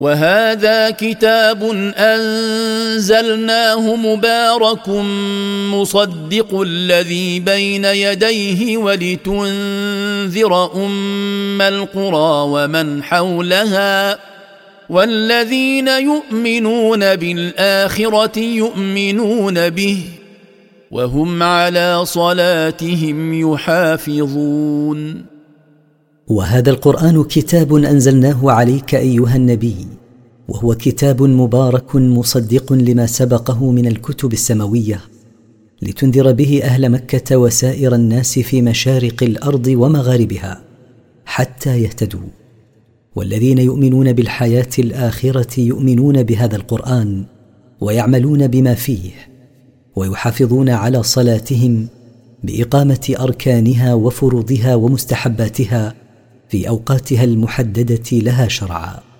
وهذا كتاب أنزلناه مبارك مصدق الذي بين يديه ولتنذر أم القرى ومن حولها والذين يؤمنون بالآخرة يؤمنون به وهم على صلاتهم يحافظون. وهذا القرآن كتاب أنزلناه عليك أيها النبي، وهو كتاب مبارك مصدق لما سبقه من الكتب السماوية، لتنذر به أهل مكة وسائر الناس في مشارق الأرض ومغاربها حتى يهتدوا. والذين يؤمنون بالحياة الآخرة يؤمنون بهذا القرآن ويعملون بما فيه، ويحافظون على صلاتهم بإقامة أركانها وفروضها ومستحباتها في أوقاتها المحددة لها شرعا.